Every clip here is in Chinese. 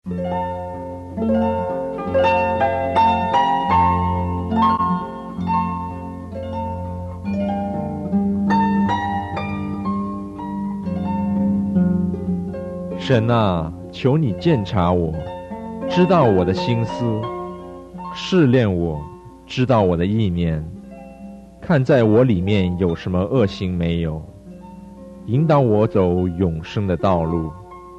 神啊，求你鉴察我，知道我的心思，试炼我，知道我的意念，看在我里面有什么恶行没有，引导我走永生的道路。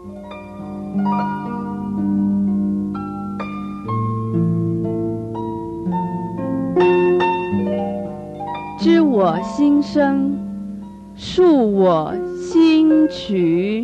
知我心声，述我心曲。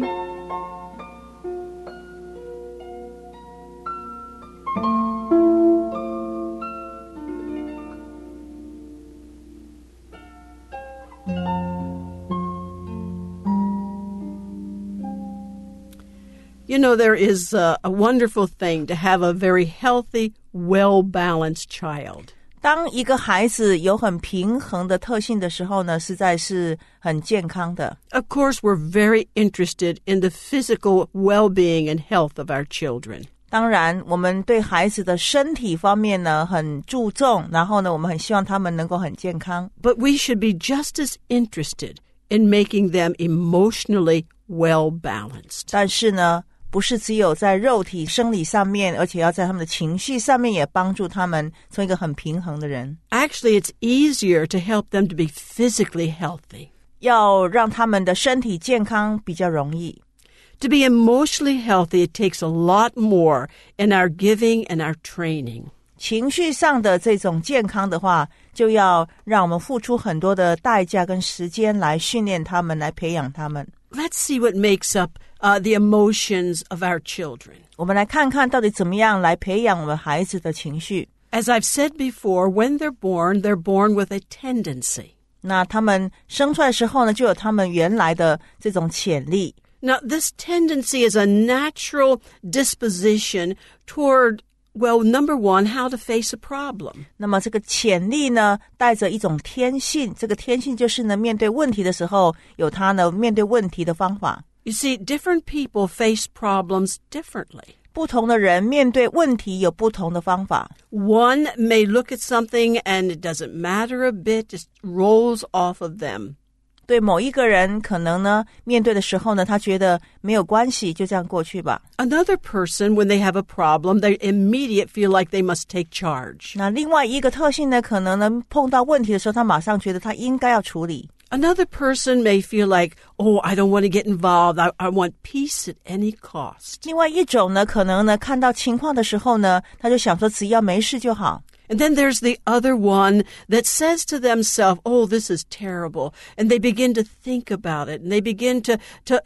You know, there is a wonderful thing to have a very healthy, well-balanced child. 当一个孩子有很平衡的特性的时候呢，实在是很健康的。 Of course, we're very interested in the physical well-being and health of our children. 当然，我们对孩子的身体方面呢很注重，然后呢，我们很希望他们能够很健康。 But we should be just as interested in making them emotionally well-balanced. 但是呢，不是只有在肉体生理上面，而且要在他们的情绪上面也帮助他们从一个很平衡的人。 Actually, it's easier to help them to be physically healthy. 要让他们的身体健康比较容易。 To be emotionally healthy, it takes a lot more in our giving and our training. 情绪上的这种健康的话，就要让我们付出很多的代价跟时间来训练他们，来培养他们。 Let's see what makes up the emotions of our children. 我们来看看到底怎么样来培养我们孩子的情绪。 As I've said before, when they're born with a tendency. 那他们生出来的时候呢，就有他们原来的这种潜力。 Now, this tendency is a natural disposition toward, well, number one, how to face a problem. 那么这个潜力呢，带着一种天性，这个天性就是呢，面对问题的时候，有他呢面对问题的方法。 You see, different people face problems differently. 不同的人面对问题有不同的方法。 One may look at something and it doesn't matter a bit, just rolls off of them. 对某一个人可能呢，面对的时候呢，他觉得没有关系，就这样过去吧。 Another person, when they have a problem, they immediately feel like they must take charge. 那另外一个特性呢，可能呢碰到问题的时候，他马上觉得他应该要处理。 Another person may feel like, oh, I don't want to get involved. I want peace at any cost. 另外一种呢，可能呢看到情况的时候呢，他就想说只要没事就好。 And then there's the other one that says to themselves, oh, this is terrible. And they begin to think about it. And they begin to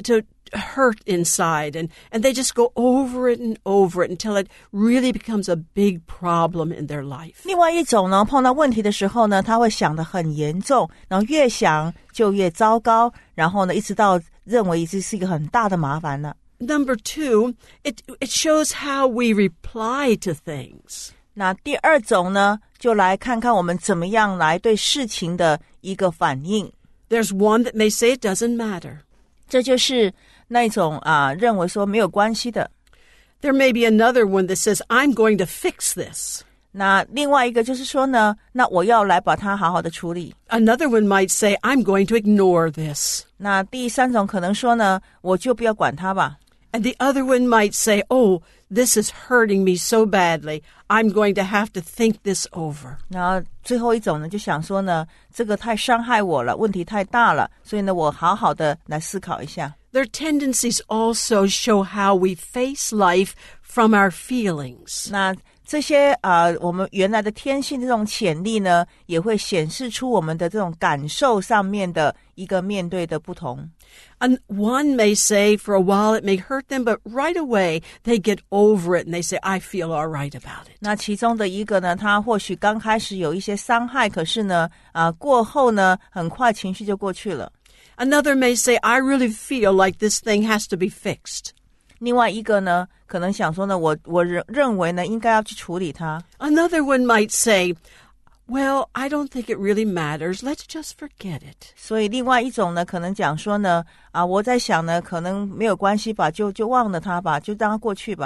hurt inside. And they just go over it and over it until it really becomes a big problem in their life. 另外一种呢，碰到问题的时候呢，他会想得很严重，然后越想就越糟糕，然后呢，一直到认为这是一个很大的麻烦了。 Number two, it shows how we reply to things. 那第二种呢，就来看看我们怎么样来对事情的一个反应。 There's one that may say it doesn't matter. 这就是那种认为说没有关系的。 There may be another one that says, I'm going to fix this. 那另外一个就是说呢，那我要来把它好好的处理。 Another one might say, I'm going to ignore this. 那第三种可能说呢，我就不要管它吧。 And the other one might say, oh, this is hurting me so badly. I'm going to have to think this over. 然后最后一种呢，就想说呢，这个太伤害我了，问题太大了，所以呢，我好好的来思考一下。 Their tendencies also show how we face life from our feelings. 那这些我们原来的天性这种潜力呢，也会显示出我们的这种感受上面的一个面对的不同。 And one may say for a while it may hurt them, but right away they get over it and they say, I feel all right about it. 那其中的一个呢，他或许刚开始有一些伤害，可是呢，过后呢，很快情绪就过去了。 Another may say, I really feel like this thing has to be fixed. 另外一个呢，可能想说呢，我认为呢，应该要去处理它。 Another one might say, well, I don't think it really matters. Let's just forget it. 所以另外一种呢，可能讲说呢，我在想呢，可能没有关系吧，就忘了它吧，就让它过去吧。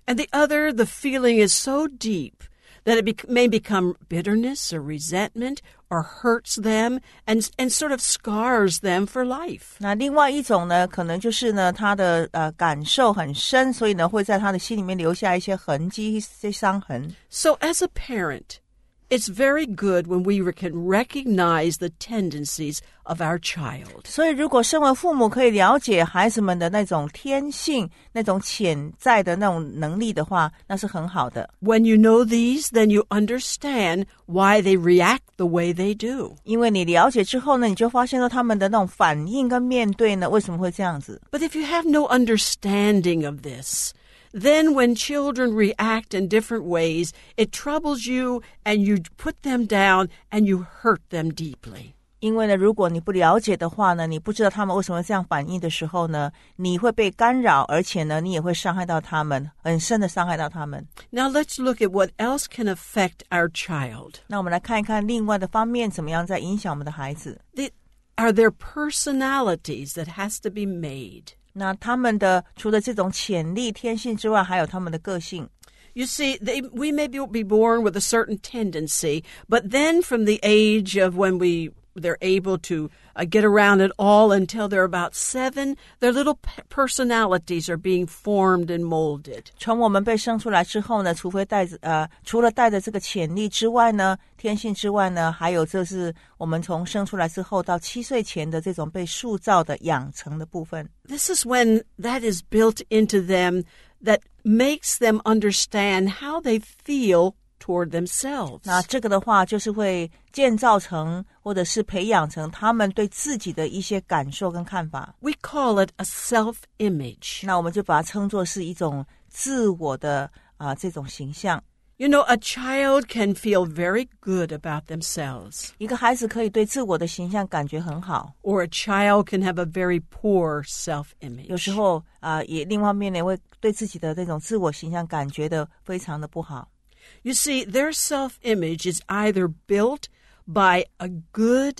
And the other, the feeling is so deep that it may become bitterness or resentment or hurts them and sort of scars them for life. 那另外一种呢，可能就是呢，他的感受很深，所以呢，会在他的心里面留下一些痕迹、一些伤痕。 So as a parent, it's very good when we can recognize the tendencies of our child. 所以如果身为父母可以了解孩子们的那种天性、那种潜在的那种能力的话，那是很好的。 When you know these, then you understand why they react the way they do. 因为你了解之后呢，你就发现到他们的那种反应跟面对呢，为什么会这样子？ But if you have no understanding of this, then when children react in different ways, it troubles you and you put them down and you hurt them deeply. 因为呢，如果你不了解的话呢，你不知道他们为什么这样反应的时候呢，你会被干扰，而且呢，你也会伤害到他们，很深的伤害到他们。 Now let's look at what else can affect our child. 那我们来看一看另外的方面怎么样在影响我们的孩子。 Are there personalities that has to be made? 那他们的除了这种潜力、天性之外，还有他们的个性。 You see, we may be born with a certain tendency, but then from the age of when they're able to get around it all until they're about 7, their little personalities are being formed and molded. 从我们被生出来之后呢，除了带着这个潜力之外呢，天性之外呢，还有就是我们从生出来之后到7岁前的这种被塑造的养成的部分。 This is when that is built into them that makes them understand how they feel toward themselves. 那这个的话就是会建造成或者是培养成他们对自己的一些感受跟看法。 We call it a self-image. 那我们就把它称作是一种自我的这种形象。 You know, a child can feel very good about themselves. 一个孩子可以对自我的形象感觉很好， Or a child can have a very poor self-image. 有时候也另外一方面呢，会对自己的这种自我形象感觉的非常的不好。 You see, their self-image is either built by good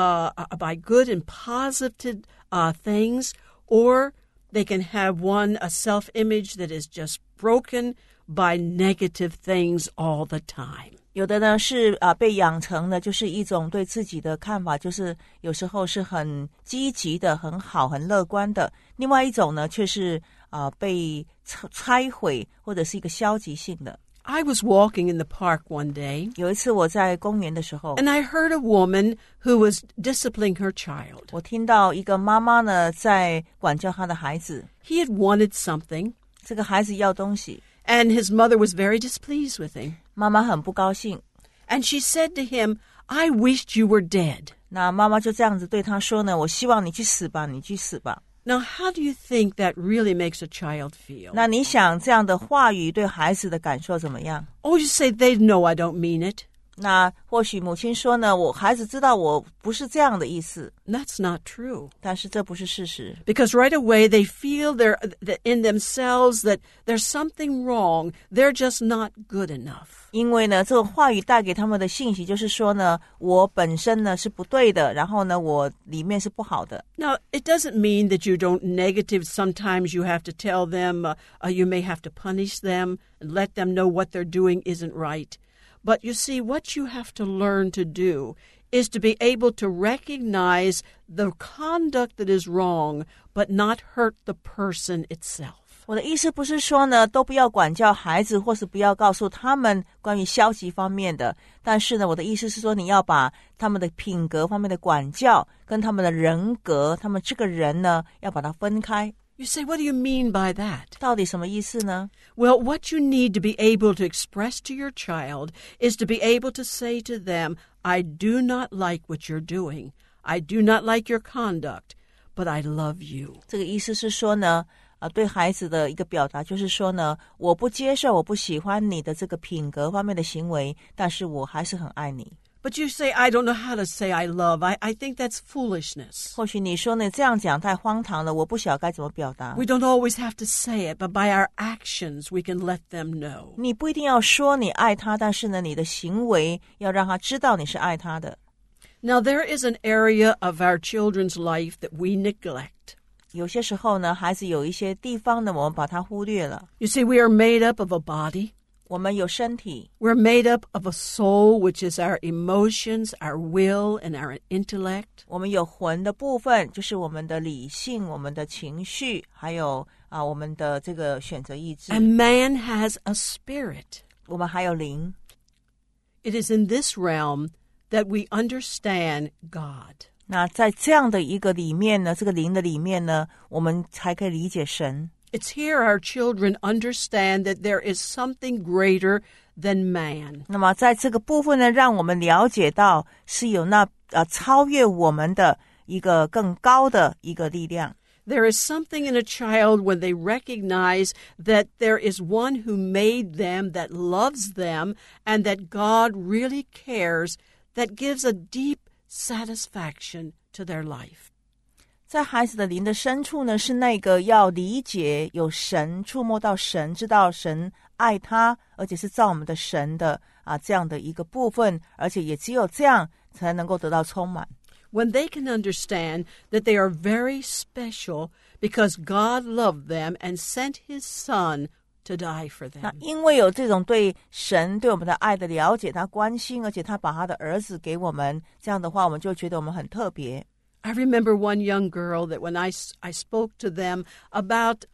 and positive things, or they can have a self-image that is just broken by negative things all the time. 有的呢是被养成的，就是一种对自己的看法，就是有时候是很积极的、很好、很乐观的；另外一种呢，却是被拆毁或者是一个消极性的。 I was walking in the park one day, 有一次我在公园的时候， and I heard a woman who was disciplining her child. 我听到一个妈妈呢在管教她的孩子， He had wanted something, 这个孩子要东西， and his mother was very displeased with him. 妈妈很不高兴。 And she said to him, I wished you were dead. 那妈妈就这样子对他说呢，我希望你去死吧，你去死吧。 Now, how do you think that really makes a child feel? 那你想这样的话语对孩子的感受怎么样？ Oh, you say they know I don't mean it. 那或许母亲说呢，我孩子知道我不是这样的意思， That's not true. 但是这不是事实。 Because right away they feel that in themselves that there's something wrong. They're just not good enough. 因为呢，这种话语带给他们的信息就是说呢，我本身呢是不对的，然后呢，我里面是不好的。 Now, it doesn't mean that you don't negative. Sometimes you have to tell them, you may have to punish them and let them know what they're doing isn't right. But you see, what you have to learn to do is to be able to recognize the conduct that is wrong, but not hurt the person itself. 我的意思不是说呢，都不要管教孩子，或是不要告诉他们关于消极方面的。但是呢，我的意思是说，你要把他们的品格方面的管教跟他们的人格，他们这个人呢，要把它分开。 You say, what do you mean by that? 到底什么意思呢？ Well, what you need to be able to express to your child is to be able to say to them, I do not like what you're doing. I do not like your conduct, but I love you. 这个意思是说呢，对孩子的一个表达就是说呢，我不接受，我不喜欢你的这个品格方面的行为，但是我还是很爱你。 But you say, I don't know how to say I love. I think that's foolishness. 或许你说呢，这样讲太荒唐了，我不晓得该怎么表达。 We don't always have to say it, but by our actions, we can let them know. 你不一定要说你爱他，但是呢，你的行为要让他知道你是爱他的。 Now, there is an area of our children's life that we neglect. 有些时候呢，孩子有一些地方呢，我们把它忽略了。 You see, we are made up of a body. 我们有身体， We're made up of a soul, which is our emotions, our will, and our intellect. 我们有魂的部分，就是我们的理性、我们的情绪，还有我们的这个选择意志。 And man has a spirit. 我们还有灵。 It is in this realm that we understand God. 那在这样的一个里面呢，这个灵的里面呢，我们才可以理解神。 It's here our children understand that there is something greater than man. 那么在这个部分呢，让我们了解到是有那超越我们的一个更高的一个力量。 There is something in a child when they recognize that there is one who made them, that loves them, and that God really cares, that gives a deep satisfaction to their life. 在孩子的灵的深处呢，是那个要理解有神，触摸到神，知道神爱他，而且是造我们的神的这样的一个部分，而且也只有这样才能够得到充满。 When they can understand that they are very special because God loved them and sent His Son to die for 那 them. 因为有这种对神对我们的爱的了解，他关心，而且他把他的儿子给我们，这样的话，我们就觉得我们很特别。 I remember one young girl that when I spoke to them about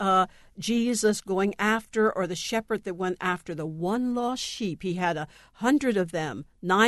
Jesus going after, or the shepherd that went after the one lost sheep. He had 100 of them.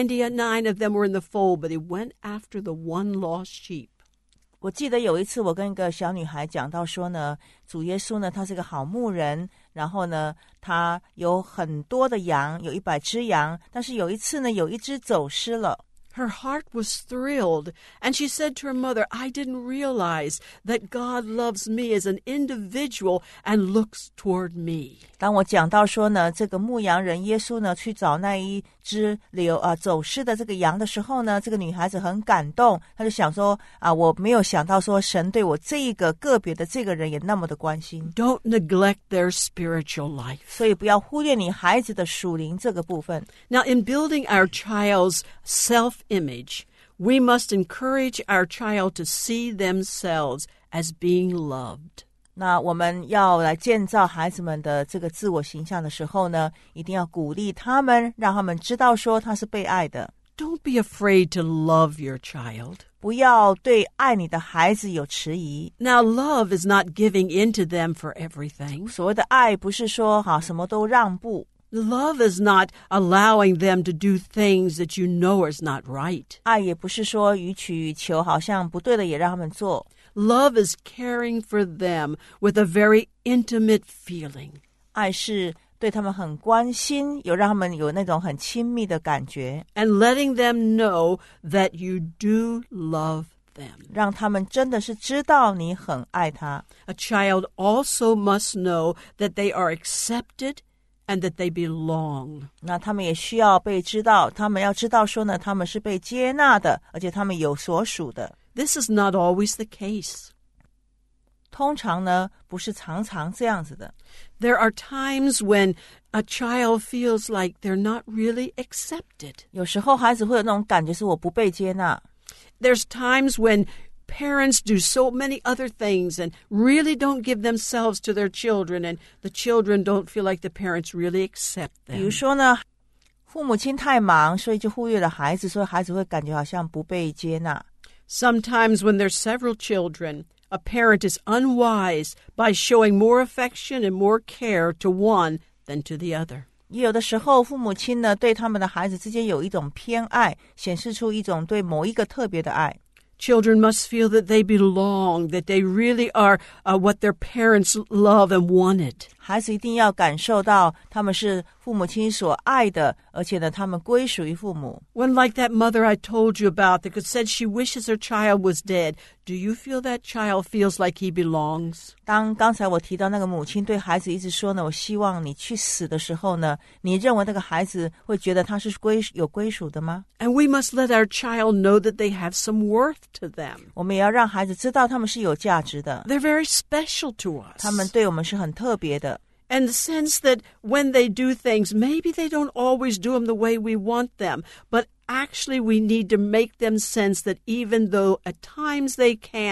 99 of them were in the fold, but he went after the one lost sheep. 我记得有一次我跟一个小女孩讲到说呢，主耶稣呢，他是个好牧人，然后呢，他有很多的羊，有100只羊，但是有一次呢，有一只走失了。 Her heart was thrilled, and she said to her mother, I didn't realize that God loves me as an individual and looks toward me. 当我讲到说呢，这个牧羊人耶稣呢，去找那一只走失的这个羊的时候呢，这个女孩子很感动，她就想说我没有想到说神对我这一个个别的这个人也那么的关心。 Don't neglect their spiritual life. 所以不要忽略你孩子的属灵这个部分。 Now, in building our child's self-image, we must encourage our child to see themselves as being loved. 那我们要来建造孩子们的这个自我形象的时候呢，一定要鼓励他们，让他们知道说他是被爱的。 Don't be afraid to love your child. 不要对爱你的孩子有迟疑。 Now, love is not giving in to them for everything. 所谓的爱不是说什么都让步， Love is not allowing them to do things that you know is not right. 爱也不是说予取予求，好像不对的也让他们做。 Love is caring for them with a very intimate feeling. 爱是对他们很关心，有让他们有那种很亲密的感觉， And letting them know that you do love them. 让他们真的是知道你很爱他。 A child also must know that they are accepted and that they belong. 那他们也需要被知道，他们要知道说呢，他们是被接纳的，而且他们有所属的。 This is not always the case. 通常呢，不是常常这样子的。 There are times when a child feels like they're not really accepted. 有时候孩子会有那种感觉是我不被接纳。 There's times when parents do so many other things and really don't give themselves to their children, and the children don't feel like the parents really accept 比如 them. 说呢，父母亲太忙，所以就忽略了孩子，所以孩子会感觉好像不被接纳。 Sometimes when there's several children, a parent is unwise by showing more affection and more care to one than to the other. 也有的时候，父母亲呢对他们的孩子之间有一种偏爱，显示出一种对某一个特别的爱。 Children must feel that they belong, that they really are what their parents love and wanted. 孩子一定要感受到他们是父母亲所爱的，而且呢，他们归属于父母。 When, like that mother I told you about that said she wishes her child was dead, do you feel that child feels like he belongs? 当刚才我提到那个母亲对孩子一直说呢，我希望你去死的时候呢，你认为那个孩子会觉得他是有归属的吗？ And we must let our child know that they have some worth to them. 我们也要让孩子知道他们是有价值的， They're very special to us. 他们对我们是很特别的。 And the sense that when they do things, maybe they don't always do them the way we want them, but actually we need to make them sense that even though at times they can't,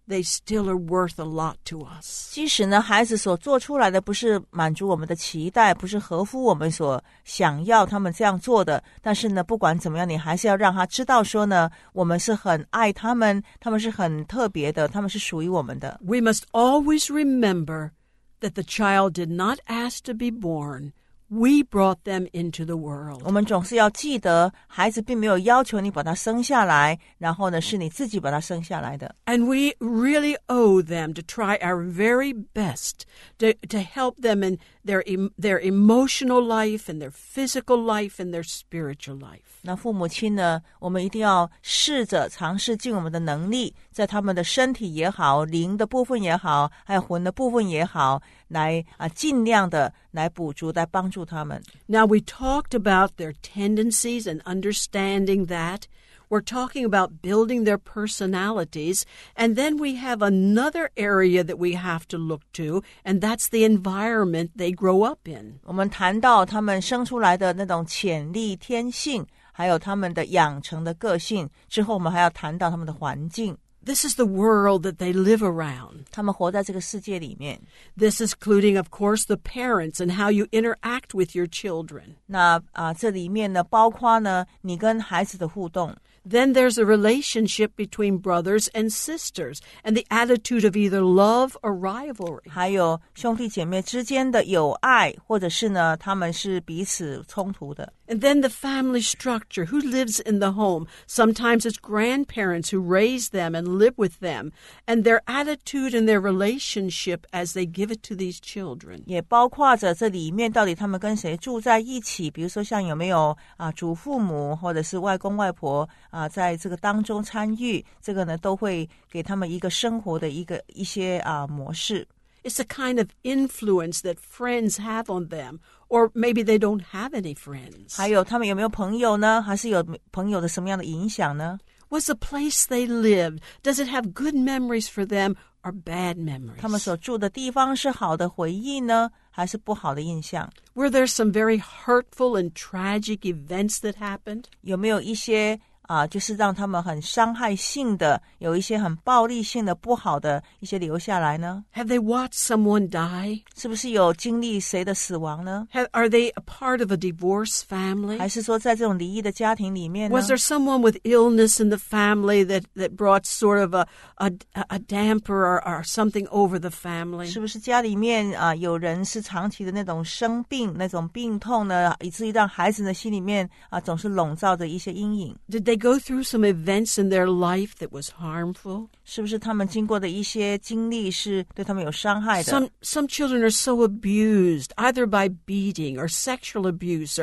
they still are worth a lot to us. 即使呢，孩子所做出来的不是满足我们的期待，不是合乎我们所想要他们这样做的，但是呢，不管怎么样，你还是要让他知道说呢，我们是很爱他们，他们是很特别的，他们是属于我们的。 We must always remember that the child did not ask to be born.We brought them into the world. 我们总是要记得，孩子并没有要求你把他生下来，然后呢，是你自己把他生下来的。 And we really owe them to try our very best to help them in their emotional life and their physical life and their spiritual life. 那父母亲呢，我们一定要试着尝试尽我们的能力，在他们的身体也好，灵的部分也好，还有魂的部分也好，来尽量的来补足，来帮助他们。 Now we talked about their tendencies and understanding that. We're talking about building their personalities. And then we have another area that we have to look to, and that's the environment they grow up in. 我们谈到他们生出来的那种潜力、天性，还有他们的养成的个性，之后我们还要谈到他们的环境。 This is the world that they live around. 他们活在这个世界里面。 This is including, of course, the parents and how you interact with your children. 那这里面呢，包括呢，你跟孩子的互动。 Then there's a relationship between brothers and sisters and the attitude of either love or rivalry. 还有兄弟姐妹之间的友爱，或者是呢，他们是彼此冲突的。 And then the family structure, who lives in the home. Sometimes it's grandparents who raise them and live with them, and their attitude and their relationship as they give it to these children. 也包括着这里面到底他们跟谁住在一起，比如说像有没有祖父母或者是外公外婆在这个当中参与，这个呢都会给他们一个生活的一些模式。 It's the kind of influence that friends have on them, or maybe they don't have any friends. 还有他们有没有朋友呢？还是有朋友的什么样的影响呢？ Was the place they lived, does it have good memories for them or bad memories? 他们所住的地方是好的回忆呢，还是不好的印象？ Were there some very hurtful and tragic events that happened? 有没有一些就是让他们很伤害性的，有一些很暴力性的不好的一些留下来呢？ Have they watched someone die? 是不是有经历谁的死亡呢？ Are they a part of a divorced family? 还是说在这种离异的家庭里面呢？ Was there someone with illness in the family that brought sort of a damper or something over the family? 是不是家里面有人是长期的那种生病，那种病痛呢，以至于让孩子的心里面总是笼罩着一些阴影？ Did they go through some events in their life that was harmful? 是不是他们经过的一些经历是对他们有伤害的？ Some children are so abused, either by beating or sexual abuse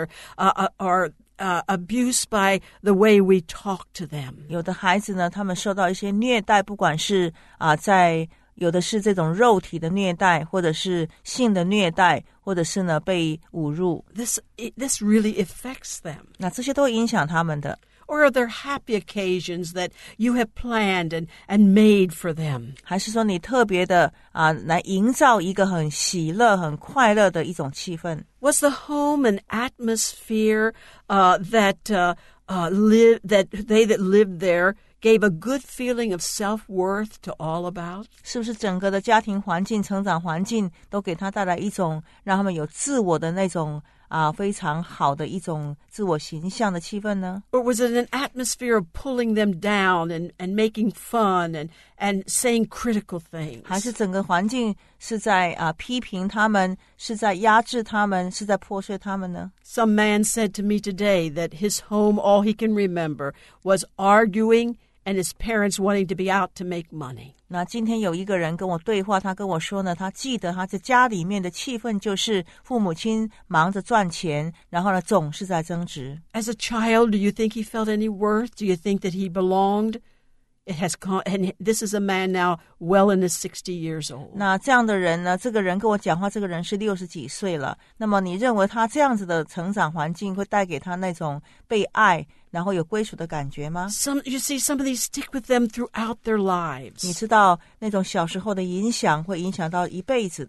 or abuse by the way we talk to them. 有的孩子呢，他们受到一些虐待，不管是在有的是这种肉体的虐待，或者是性的虐待，或者是呢被侮辱。 This really affects them. 那这些都会影响他们的。 Or are there happy occasions that you have planned and made for them? 还是说你特别的来营造一个很喜乐、很快乐的一种气氛？ Was the home an atmosphere that they that lived there gave a good feeling of self-worth to all about? 是不是整个的家庭环境、成长环境都给他带来一种让他们有自我的那种非常好的一种自我形象的气氛呢？ Or was it an atmosphere of pulling them down and making fun and saying critical things? 还是整个环境是在批评他们，是在压制他们，是在破碎他们呢？ Some man said to me today that his home, all he can remember, was arguing and his parents wanting to be out to make money. 那今天有一个人跟我对话，他跟我说呢，他记得他在家里面的气氛就是父母亲忙着赚钱，然后呢总是在争执。 As a child, do you think he felt any worth? Do you think that he belonged? It has gone, and this is a man now well into 60 years old. 那这样的人呢，这个人跟我讲话，这个人是60几岁了。那么你认为他这样子的成长环境会带给他那种被爱，然后有归属的感觉吗？ You see, some of these stick with them throughout their lives. 你知道那种小时候的影响会影响到一辈子的。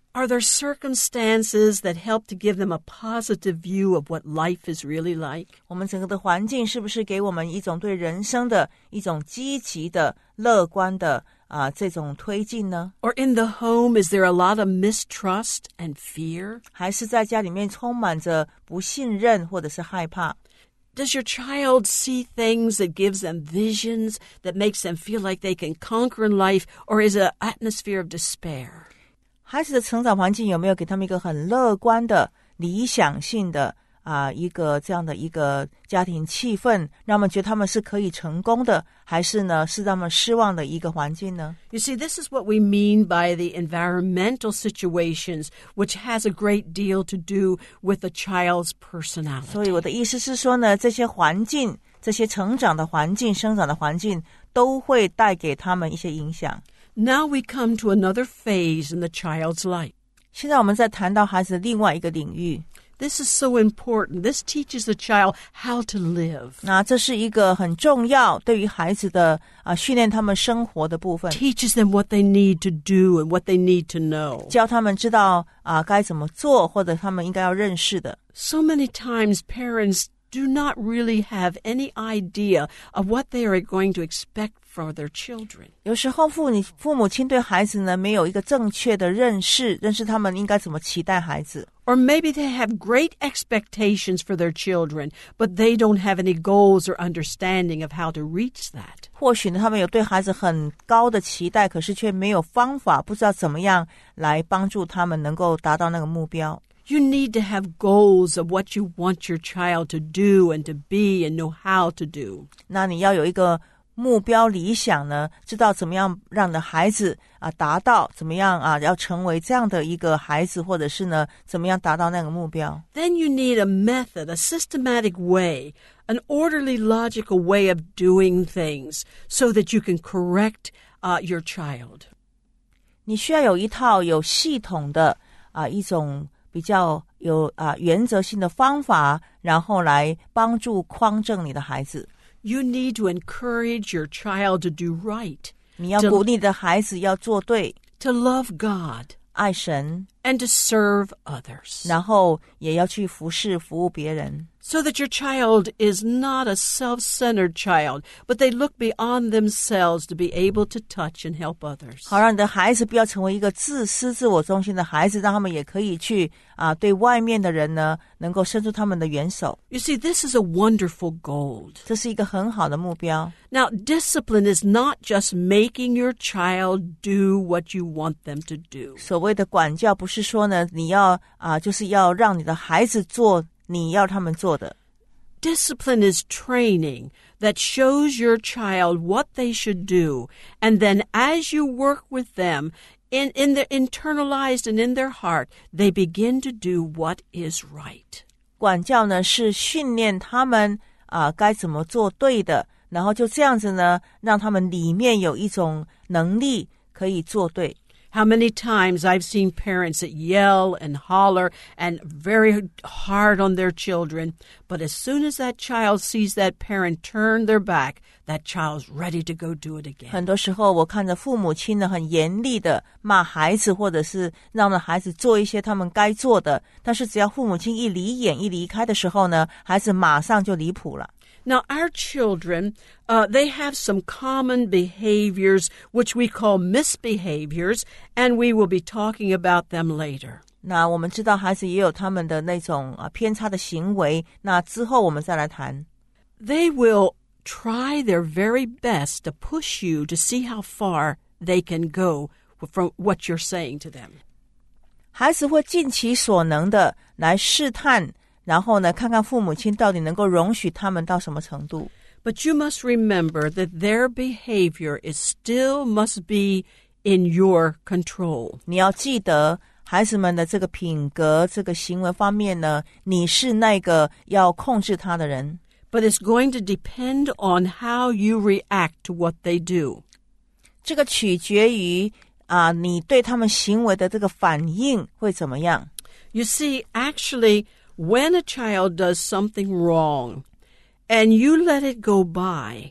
Are there circumstances that help to give them a positive view of what life is really like? 我们整个的环境是不是给我们一种对人生的一种积极的、乐观的这种推进呢？ Or in the home, is there a lot of mistrust and fear? 还是在家里面充满着不信任或者是害怕？ Does your child see things that gives them visions, that makes them feel like they can conquer in life, or is it an atmosphere of despair? 孩子的成长环境有没有给他们一个很乐观的、理想性的一个这样的一个家庭气氛，让他们觉得他们是可以成功的，还是呢是让他们失望的一个环境呢？ You see, this is what we mean by the environmental situations, which has a great deal to do with a child's personality. 所以我的意思是说呢，这些环境、这些成长的环境、生长的环境，都会带给他们一些影响。 Now we come to another phase in the child's life. 现在我们在谈到孩子的另外一个领域， This is so important. This teaches the child how to live. 那这是一个很重要对于孩子的训练他们生活的部分， Teaches them what they need to do and what they need to know. 教他们知道该怎么做，或者他们应该要认识的。 So many times parents do not really have any idea of what they are going to expect for their children. 有时候父母亲对孩子呢没有一个正确的认识他们应该怎么期待孩子。 Or maybe they have great expectations for their children, but they don't have any goals or understanding of how to reach that. 或许呢他们有对孩子很高的期待，可是却没有方法，不知道怎么样来帮助他们能够达到那个目标。 You need to have goals of what you want your child to do and to be and know how to do. 那你要有一个目标理想呢，知道怎么样让你的孩子达到，怎么样要成为这样的一个孩子，或者是呢怎么样达到那个目标。 Then you need a method, a systematic way, an orderly, logical way of doing things so that you can correct your child. 你需要有一套有系统的一种比较有原则性的方法，然后来帮助匡正你的孩子。 You need to encourage your child to do right, 你要鼓励你的孩子要做对， to love God, 爱神， and to serve others. 然后也要去服务别人。 So that your child is not a self-centered child, but they look beyond themselves to be able to touch and help others. 好让你的孩子不要成为一个自私自我中心的孩子，让他们也可以去对外面的人呢能够伸出他们的援手。 You see, this is a wonderful goal. 这是一个很好的目标。 Now, discipline is not just making your child do what you want them to do. 所谓的管教不是说呢你要就是要让你的孩子做你要他们做的。 Discipline is training that shows your child what they should do, and then as you work with them, in their internalized and in their heart, they begin to do what is right. 管教呢是训练他们该怎么做对的，然后就这样子呢让他们里面有一种能力可以做对。 How many times I've seen parents that yell and holler and very hard on their children, but as soon as that child sees that parent turn their back, that child's ready to go do it again. 很多时候我看着父母亲呢很严厉的骂孩子，或者是让孩子做一些他们该做的，但是只要父母亲一离眼一离开的时候呢，孩子马上就离谱了。 Now, our children, they have some common behaviors which we call misbehaviors, and we will be talking about them later. 那我们知道孩子也有他们的那种偏差的行为，那之后我们再来谈。 They will try their very best to push you to see how far they can go from what you're saying to them. 孩子会尽其所能的来试探，然后呢，看看父母亲到底能够容许他们到什么程度。 But you must remember that their behavior is still must be in your control. 你要记得，孩子们的这个品格、这个行为方面呢，你是那个要控制他的人。 But it's going to depend on how you react to what they do. 这个取决于你对他们行为的这个反应会怎么样。 You see, actually, when a child does something wrong and you let it go by,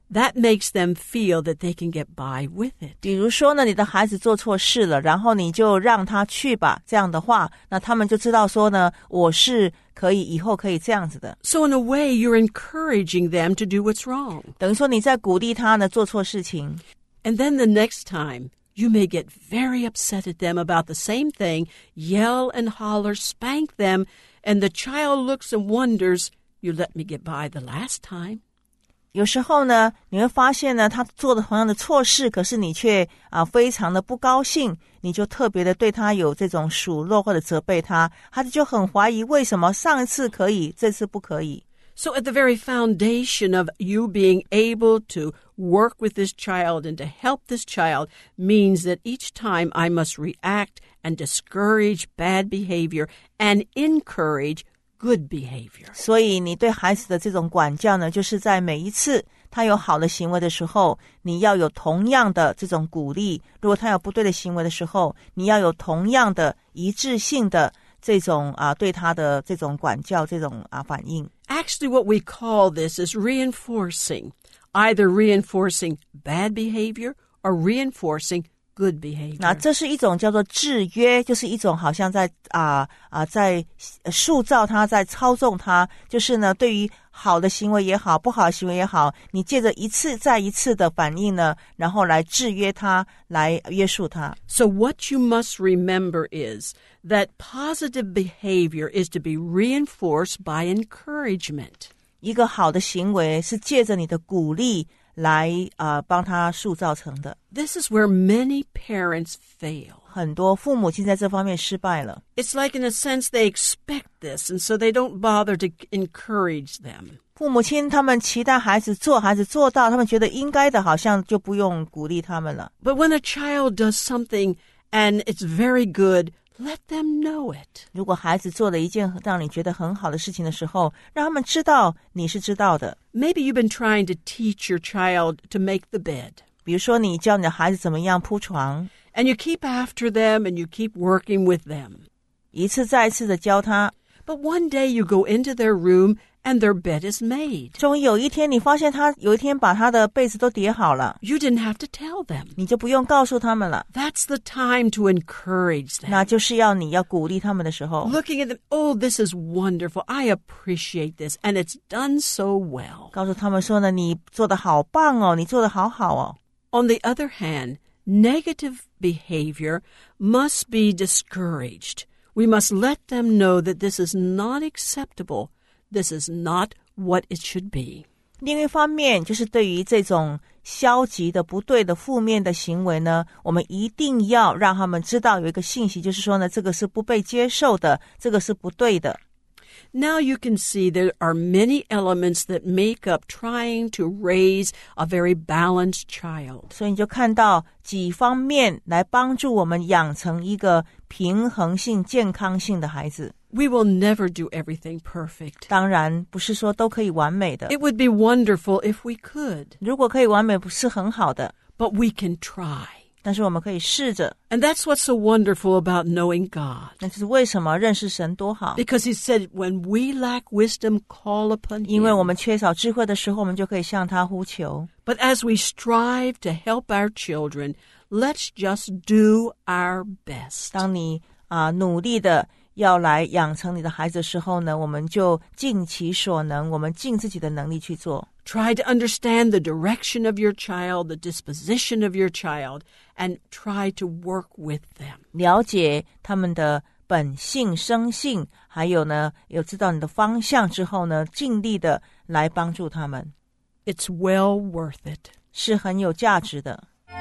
that makes them feel that they can get by with it. 比如说呢，你的孩子做错事了，然后你就让他去吧，这样的话，那他们就知道说呢，我是可以以后可以这样子的。 So in a way, you're encouraging them to do what's wrong. 等于说你在鼓励他呢做错事情。 And then the next time, you may get very upset at them about the same thing, yell and holler, spank them, and the child looks and wonders, you let me get by the last time. 有时候呢，你会发现呢，他做的同样的错事，可是你却非常的不高兴，你就特别的对他有这种数落或者责备他，孩子就很怀疑为什么上一次可以，这次不可以。 So at the very foundation of you being able to work with this child and to help this child means that each time I must react and discourage bad behavior and encourage good behavior. 所以你对孩子的这种管教呢，就是在每一次他有好的行为的时候，你要有同样的这种鼓励；如果他有不对的行为的时候，你要有同样的一致性的这种对他的这种管教这种反应。 Actually, what we call this is reinforcing, either reinforcing bad behavior or reinforcing good behavior. 那这是一种叫做制约，就是一种好像在在塑造他，在操纵他，就是呢，对于好的行为也好，不好的行为也好，你借着一次再一次的反应呢，然后来制约他，来约束他。 So what you must remember is that positive behavior is to be reinforced by encouragement. 一个好的行为是借着你的鼓励来帮他塑造成的。 This is where many parents fail. 很多父母亲在这方面失败了。 It's like in a sense they expect this, and so they don't bother to encourage them. 父母亲他们期待孩子做，孩子做到，他们觉得应该的，好像就不用鼓励他们了。 But when a child does something and it's very good, let them know it. 如果孩子做了一件让你觉得很好的事情的时候，让他们知道你是知道的。 Maybe you've been trying to teach your child to make the bed. 比如说你教你的孩子怎么样铺床， And you keep after them and you keep working with them. 一次再一次的教他， But one day you go into their room and their bed is made. 终于有一天你发现他有一天把他的被子都叠好了， You didn't have to tell them. 你就不用告诉他们了。 That's the time to encourage them. 那就是你要鼓励他们的时候。 Looking at them, oh, this is wonderful. I appreciate this. And it's done so well. 告诉他们说呢，你做得好棒哦，你做得好好哦。 On the other hand, negative behavior must be discouraged. We must let them know that this is not acceptable. This is not what it should be. 另一方面，就是对于这种消极的、不对的、负面的行为呢，我们一定要让他们知道有一个信息，就是说呢，这个是不被接受的，这个是不对的。 Now you can see there are many elements that make up trying to raise a very balanced child. 所以你就看到几方面来帮助我们养成一个平衡性、健康性的孩子。 We will never do everything perfect. 当然不是说都可以完美的， It would be wonderful if we could, 如果可以完美不是很好的， but we can try. 但是我们可以试着。 And that's what's so wonderful about knowing God. 那就是为什么认识神多好， Because he said, when we lack wisdom, call upon 因为我 him. 们缺少智慧的时候，我们就可以向他呼求。 But as we strive to help our children, let's just do our best. 当你努力的要来养成你的孩子的时候呢，我们就尽其所能，我们尽自己的能力去做。 Try to understand the direction of your child, the disposition of your child, and try to work with them. 了解他们的本性、生性，还有呢，有知道你的方向之后呢，尽力的来帮助他们， It's well worth it. 是很有价值的。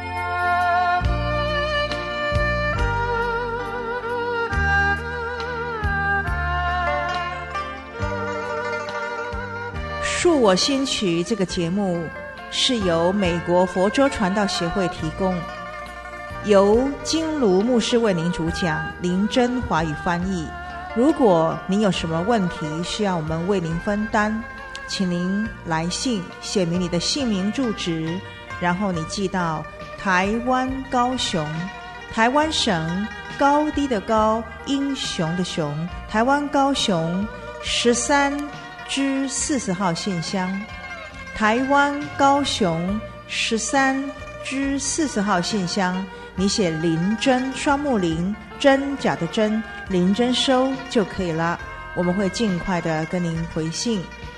恕我心曲这个节目是由美国佛州传道协会提供，由金卢牧师为您主讲，林真华语翻译。如果您有什么问题需要我们为您分担，请您来信写明你的姓名住址，然后你寄到台湾高雄，台湾省高低的高，英雄的雄，台湾高雄13-40号信箱， 台湾高雄13-40号信箱，你写林真，双木林，真假的真，林真收就可以了，我们会尽快的跟您回信。